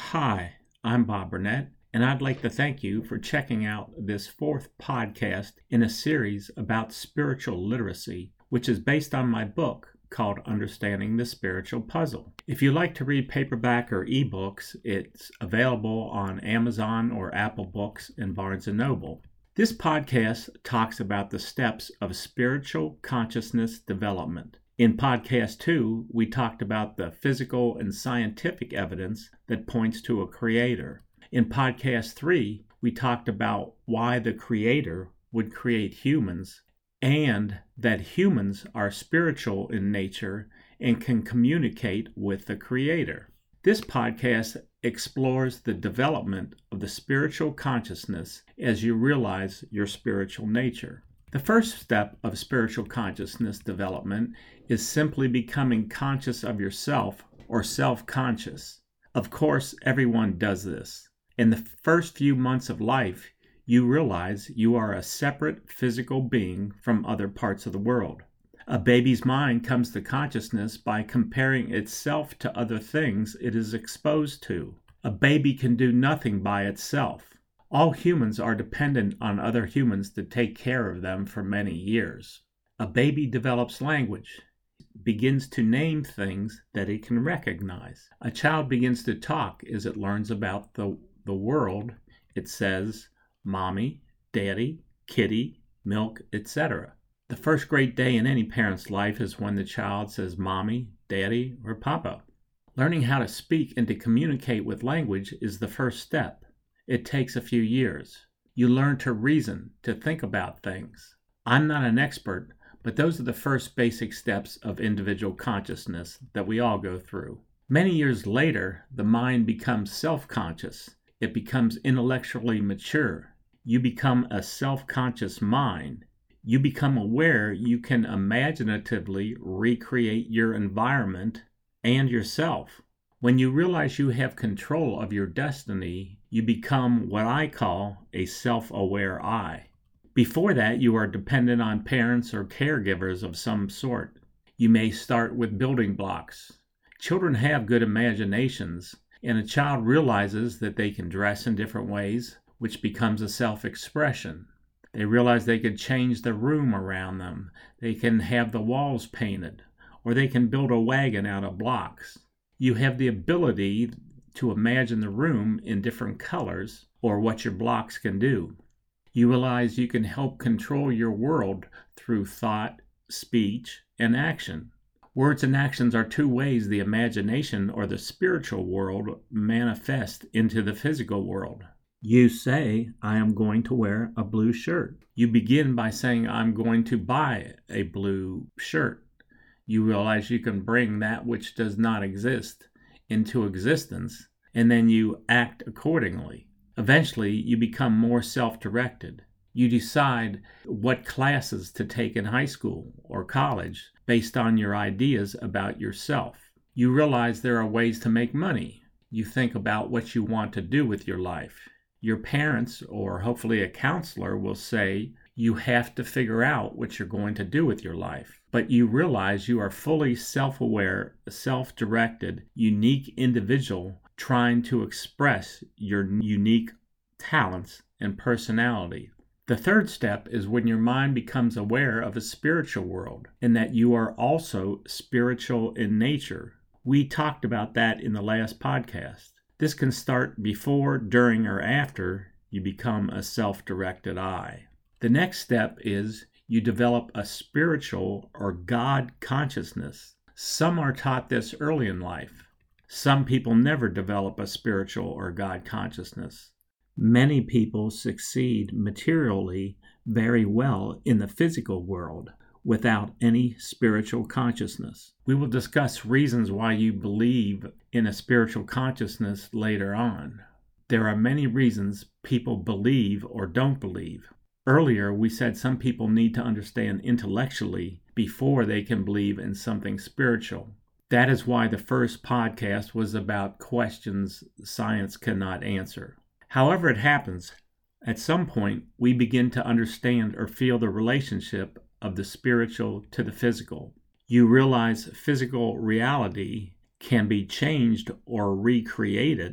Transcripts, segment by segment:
Hi, I'm Bob Burnett, and I'd like to thank you for checking out this fourth podcast in a series about spiritual literacy, which is based on my book called Understanding the Spiritual Puzzle. If you like to read paperback or ebooks, it's available on Amazon or Apple Books and Barnes & Noble. This podcast talks about the steps of spiritual consciousness development. In podcast 2, we talked about the physical and scientific evidence that points to a creator. In podcast 3, we talked about why the creator would create humans and that humans are spiritual in nature and can communicate with the creator. This podcast explores the development of the spiritual consciousness as you realize your spiritual nature. The first step of spiritual consciousness development is simply becoming conscious of yourself or self-conscious. Of course, everyone does this. In the first few months of life, you realize you are a separate physical being from other parts of the world. A baby's mind comes to consciousness by comparing itself to other things it is exposed to. A baby can do nothing by itself. All humans are dependent on other humans to take care of them for many years. A baby develops language, begins to name things that it can recognize. A child begins to talk as it learns about the world. It says, mommy, daddy, kitty, milk, etc. The first great day in any parent's life is when the child says mommy, daddy, or papa. Learning how to speak and to communicate with language is the first step. It takes a few years. You learn to reason, to think about things. I'm not an expert, but those are the first basic steps of individual consciousness that we all go through. Many years later, the mind becomes self-conscious. It becomes intellectually mature. You become a self-conscious mind. You become aware you can imaginatively recreate your environment and yourself. When you realize you have control of your destiny, you become what I call a self-aware I. Before that, you are dependent on parents or caregivers of some sort. You may start with building blocks. Children have good imaginations, and a child realizes that they can dress in different ways, which becomes a self-expression. They realize they could change the room around them. They can have the walls painted, or they can build a wagon out of blocks. You have the ability to imagine the room in different colors or what your blocks can do. You realize you can help control your world through thought, speech, and action. Words and actions are two ways the imagination or the spiritual world manifest into the physical world. You say, I am going to wear a blue shirt. You begin by saying, I'm going to buy a blue shirt. You realize you can bring that which does not exist into existence, and then you act accordingly. Eventually, you become more self-directed. You decide what classes to take in high school or college based on your ideas about yourself. You realize there are ways to make money. You think about what you want to do with your life. Your parents, or hopefully a counselor, will say, you have to figure out what you're going to do with your life. But you realize you are fully self-aware, self-directed, unique individual trying to express your unique talents and personality. The third step is when your mind becomes aware of a spiritual world and that you are also spiritual in nature. We talked about that in the last podcast. This can start before, during, or after you become a self-directed I. The next step is you develop a spiritual or God consciousness. Some are taught this early in life. Some people never develop a spiritual or God consciousness. Many people succeed materially very well in the physical world without any spiritual consciousness. We will discuss reasons why you believe in a spiritual consciousness later on. There are many reasons people believe or don't believe. Earlier, we said some people need to understand intellectually before they can believe in something spiritual. That is why the first podcast was about questions science cannot answer. However it happens, at some point, we begin to understand or feel the relationship of the spiritual to the physical. You realize physical reality can be changed or recreated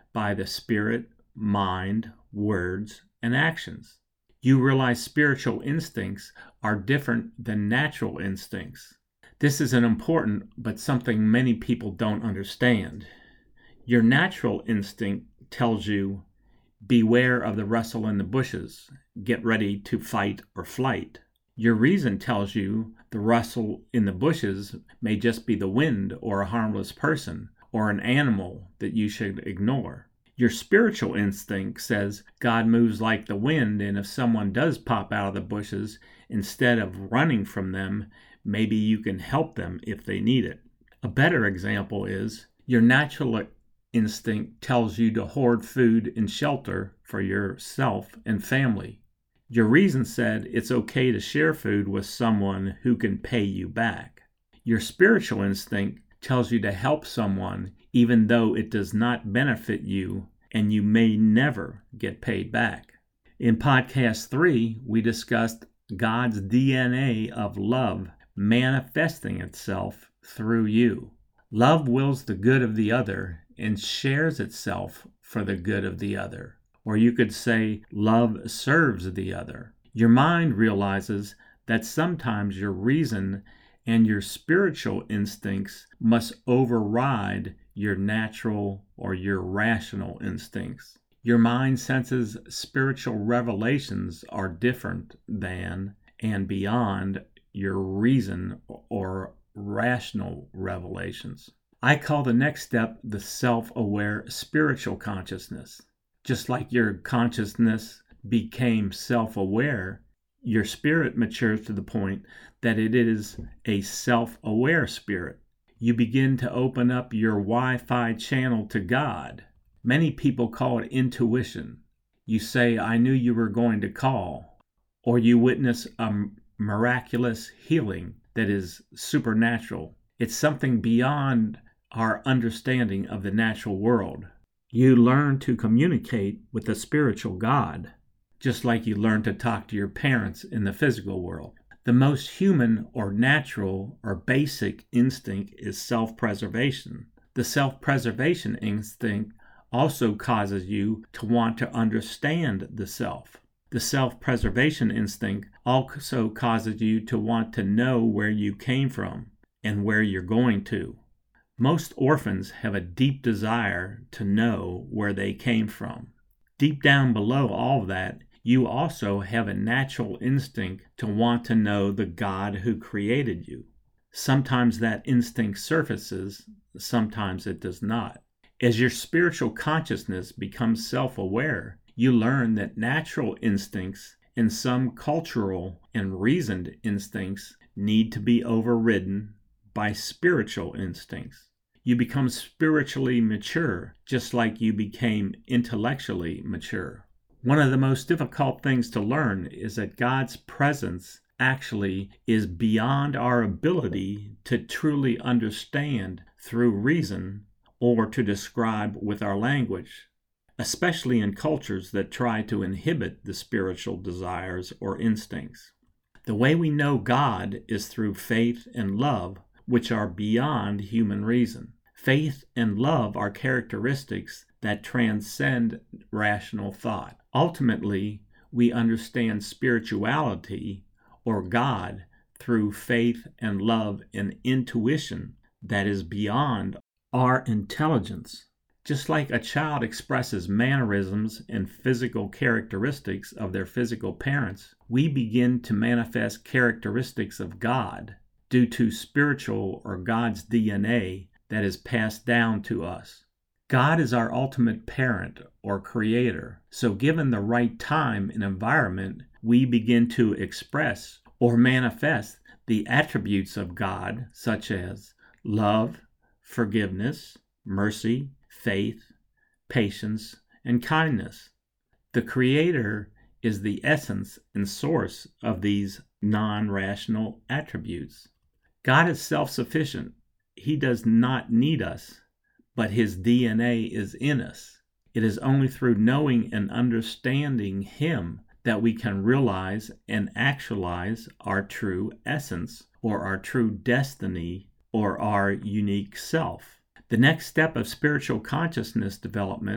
by the spirit, mind, words, and actions. You realize spiritual instincts are different than natural instincts. This is an important but something many people don't understand. Your natural instinct tells you, beware of the rustle in the bushes, get ready to fight or flight. Your reason tells you the rustle in the bushes may just be the wind or a harmless person or an animal that you should ignore. Your spiritual instinct says God moves like the wind, and if someone does pop out of the bushes, instead of running from them, maybe you can help them if they need it. A better example is your natural instinct tells you to hoard food and shelter for yourself and family. Your reason said it's okay to share food with someone who can pay you back. Your spiritual instinct tells you to help someone even though it does not benefit you and you may never get paid back. In podcast 3, we discussed God's DNA of love manifesting itself through you. Love wills the good of the other and shares itself for the good of the other. Or you could say love serves the other. Your mind realizes that sometimes your reason and your spiritual instincts must override your natural or your rational instincts. Your mind senses spiritual revelations are different than and beyond your reason or rational revelations. I call the next step the self-aware spiritual consciousness. Just like your consciousness became self-aware, your spirit matures to the point that it is a self-aware spirit. You begin to open up your Wi-Fi channel to God. Many people call it intuition. You say, I knew you were going to call. Or you witness a miraculous healing that is supernatural. It's something beyond our understanding of the natural world. You learn to communicate with the spiritual God, just like you learn to talk to your parents in the physical world. The most human or natural or basic instinct is self-preservation. The self-preservation instinct also causes you to want to understand the self. The self-preservation instinct also causes you to want to know where you came from and where you're going to. Most orphans have a deep desire to know where they came from. Deep down below all of that, you also have a natural instinct to want to know the God who created you. Sometimes that instinct surfaces, sometimes it does not. As your spiritual consciousness becomes self-aware, you learn that natural instincts and some cultural and reasoned instincts need to be overridden by spiritual instincts. You become spiritually mature, just like you became intellectually mature. One of the most difficult things to learn is that God's presence actually is beyond our ability to truly understand through reason or to describe with our language, especially in cultures that try to inhibit the spiritual desires or instincts. The way we know God is through faith and love, which are beyond human reason. Faith and love are characteristics that transcend rational thought. Ultimately, we understand spirituality or God through faith and love and intuition that is beyond our intelligence. Just like a child expresses mannerisms and physical characteristics of their physical parents, we begin to manifest characteristics of God due to spiritual or God's DNA that is passed down to us. God is our ultimate parent or creator, so given the right time and environment, we begin to express or manifest the attributes of God, such as love, forgiveness, mercy, faith, patience, and kindness. The Creator is the essence and source of these non-rational attributes. God is self-sufficient. He does not need us, but His DNA is in us. It is only through knowing and understanding Him that we can realize and actualize our true essence or our true destiny or our unique self. The next step of spiritual consciousness development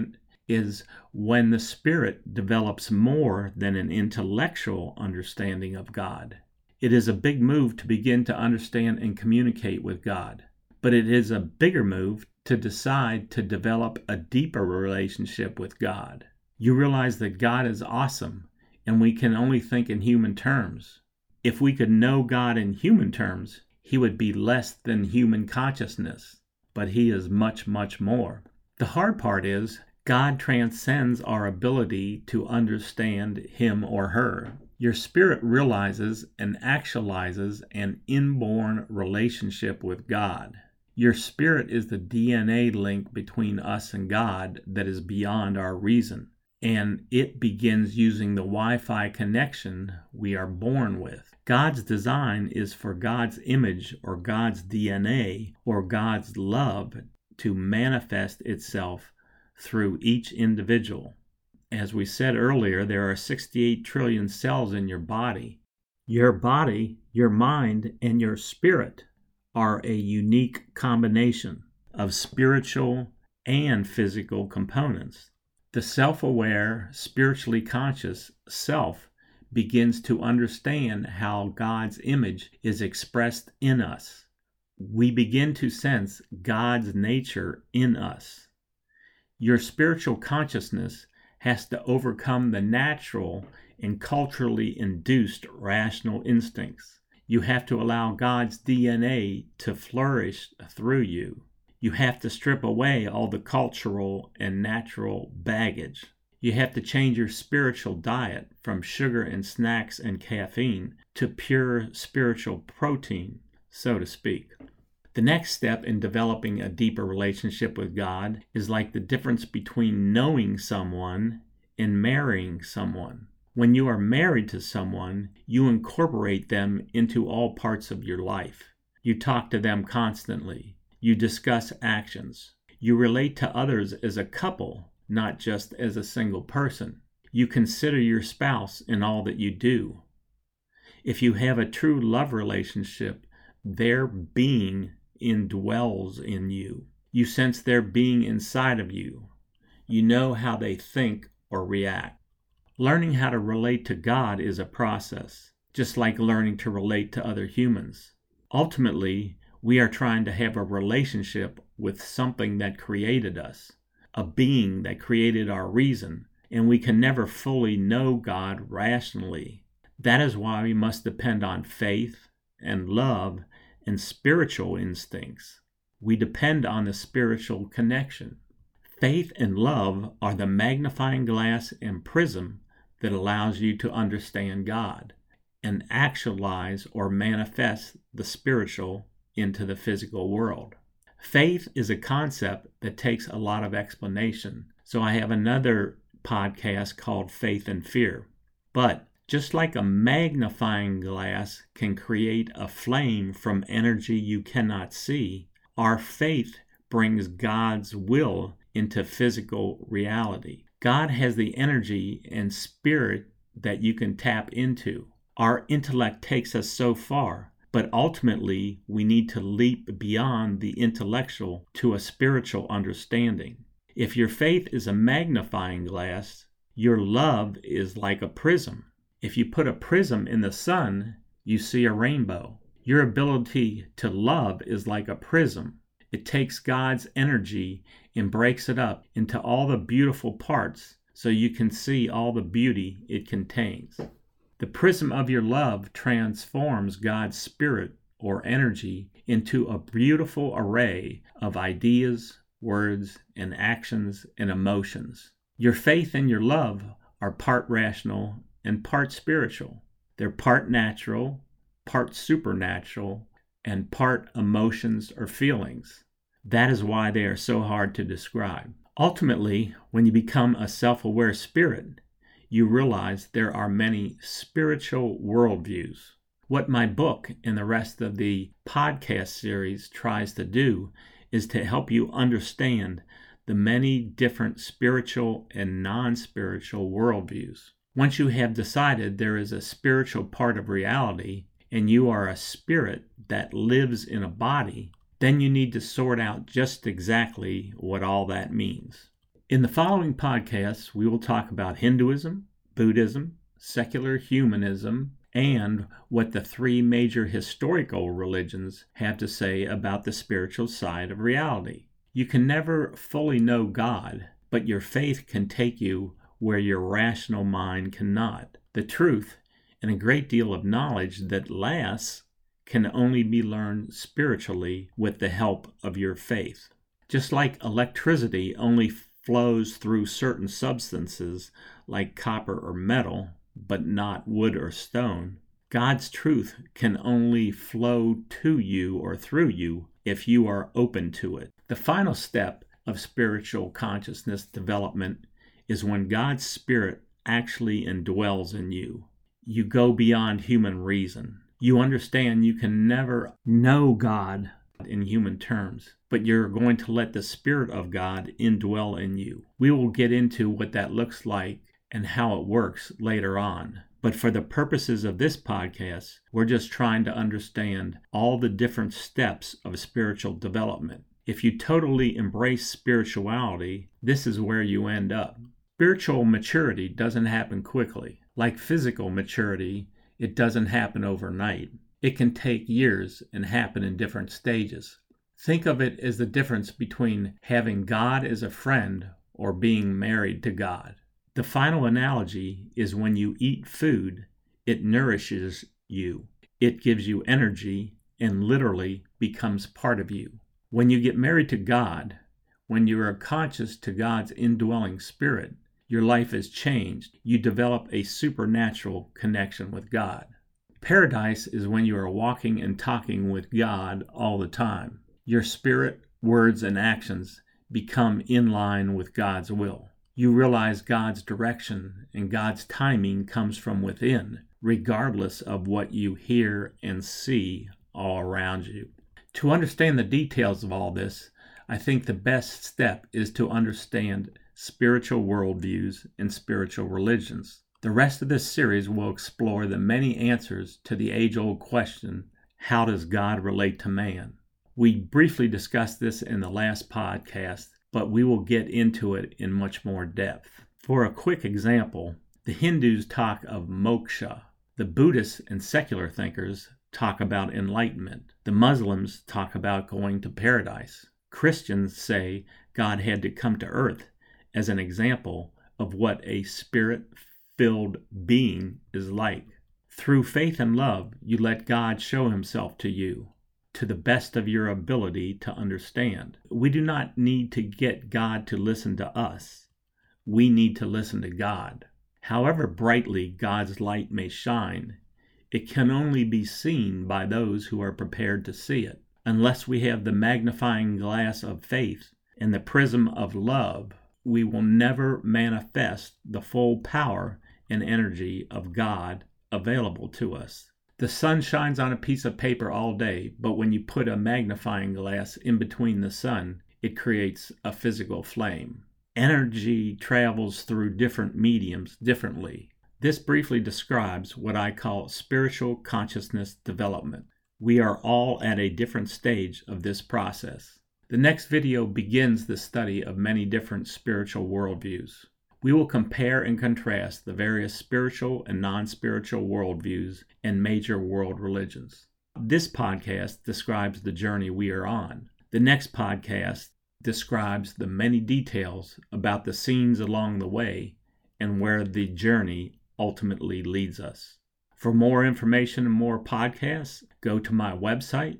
is when the spirit develops more than an intellectual understanding of God. It is a big move to begin to understand and communicate with God, but it is a bigger move to decide to develop a deeper relationship with God. You realize that God is awesome, and we can only think in human terms. If we could know God in human terms, He would be less than human consciousness, but He is much, much more. The hard part is, God transcends our ability to understand Him or her. Your spirit realizes and actualizes an inborn relationship with God. Your spirit is the DNA link between us and God that is beyond our reason, and it begins using the Wi-Fi connection we are born with. God's design is for God's image or God's DNA or God's love to manifest itself through each individual. As we said earlier, there are 68 trillion cells in your body. Your body, your mind, and your spirit are a unique combination of spiritual and physical components. The self-aware, spiritually conscious self begins to understand how God's image is expressed in us. We begin to sense God's nature in us. Your spiritual consciousness has to overcome the natural and culturally induced rational instincts. You have to allow God's DNA to flourish through you. You have to strip away all the cultural and natural baggage. You have to change your spiritual diet from sugar and snacks and caffeine to pure spiritual protein, so to speak. The next step in developing a deeper relationship with God is like the difference between knowing someone and marrying someone. When you are married to someone, you incorporate them into all parts of your life. You talk to them constantly. You discuss actions. You relate to others as a couple, not just as a single person. You consider your spouse in all that you do. If you have a true love relationship, their being indwells in you. You sense their being inside of you. You know how they think or react. Learning how to relate to God is a process, just like learning to relate to other humans. Ultimately, we are trying to have a relationship with something that created us, a being that created our reason, and we can never fully know God rationally. That is why we must depend on faith and love and spiritual instincts. We depend on the spiritual connection. Faith and love are the magnifying glass and prism that allows you to understand God and actualize or manifest the spiritual into the physical world. Faith is a concept that takes a lot of explanation, so I have another podcast called Faith and Fear. But just like a magnifying glass can create a flame from energy you cannot see, our faith brings God's will into physical reality. God has the energy and spirit that you can tap into. Our intellect takes us so far, but ultimately we need to leap beyond the intellectual to a spiritual understanding. If your faith is a magnifying glass, your love is like a prism. If you put a prism in the sun, you see a rainbow. Your ability to love is like a prism. It takes God's energy and breaks it up into all the beautiful parts so you can see all the beauty it contains. The prism of your love transforms God's spirit or energy into a beautiful array of ideas, words, and actions and emotions. Your faith and your love are part rational and part spiritual. They're part natural, part supernatural, and part emotions or feelings. That is why they are so hard to describe. Ultimately, when you become a self-aware spirit, you realize there are many spiritual worldviews. What my book and the rest of the podcast series tries to do is to help you understand the many different spiritual and non-spiritual worldviews. Once you have decided there is a spiritual part of reality and you are a spirit that lives in a body, then you need to sort out just exactly what all that means. In the following podcasts, we will talk about Hinduism, Buddhism, secular humanism, and what the three major historical religions have to say about the spiritual side of reality. You can never fully know God, but your faith can take you where your rational mind cannot. The truth and a great deal of knowledge that lasts can only be learned spiritually with the help of your faith. Just like electricity only flows through certain substances like copper or metal, but not wood or stone, God's truth can only flow to you or through you if you are open to it. The final step of spiritual consciousness development is when God's Spirit actually indwells in you. You go beyond human reason. You understand you can never know God in human terms, but you're going to let the Spirit of God indwell in you. We will get into what that looks like and how it works later on. But for the purposes of this podcast, we're just trying to understand all the different steps of spiritual development. If you totally embrace spirituality, this is where you end up. Spiritual maturity doesn't happen quickly. Like physical maturity, it doesn't happen overnight. It can take years and happen in different stages. Think of it as the difference between having God as a friend or being married to God. The final analogy is when you eat food, it nourishes you. It gives you energy and literally becomes part of you. When you get married to God, when you are conscious to God's indwelling Spirit, your life is changed. You develop a supernatural connection with God. Paradise is when you are walking and talking with God all the time. Your spirit, words, and actions become in line with God's will. You realize God's direction and God's timing comes from within, regardless of what you hear and see all around you. To understand the details of all this, I think the best step is to understand spiritual worldviews and spiritual religions. The rest of this series will explore the many answers to the age-old question, how does God relate to man? We briefly discussed this in the last podcast, but we will get into it in much more depth. For a quick example, the Hindus talk of moksha. The Buddhists and secular thinkers talk about enlightenment. The Muslims talk about going to paradise. Christians say God had to come to earth as an example of what a spirit-filled being is like. Through faith and love, you let God show himself to you to the best of your ability to understand. We do not need to get God to listen to us. We need to listen to God. However brightly God's light may shine, it can only be seen by those who are prepared to see it. Unless we have the magnifying glass of faith and the prism of love, we will never manifest the full power and energy of God available to us. The sun shines on a piece of paper all day, but when you put a magnifying glass in between the sun, it creates a physical flame. Energy travels through different mediums differently. This briefly describes what I call spiritual consciousness development. We are all at a different stage of this process. The next video begins the study of many different spiritual worldviews. We will compare and contrast the various spiritual and non-spiritual worldviews and major world religions. This podcast describes the journey we are on. The next podcast describes the many details about the scenes along the way and where the journey ultimately leads us. For more information and more podcasts, go to my website,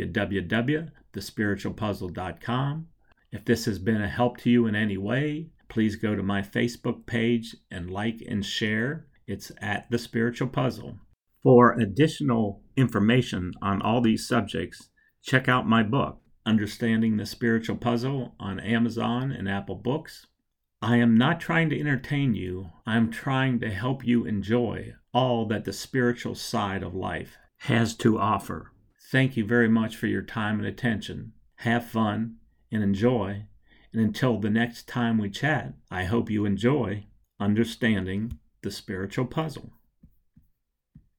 www.thespiritualpuzzle.com. If this has been a help to you in any way, please go to my Facebook page and like and share. It's at The Spiritual Puzzle. For additional information on all these subjects, check out my book, Understanding the Spiritual Puzzle, on Amazon and Apple Books. I am not trying to entertain you. I am trying to help you enjoy all that the spiritual side of life has to offer. Thank you very much for your time and attention. Have fun and enjoy. And until the next time we chat, I hope you enjoy Understanding the Spiritual Puzzle.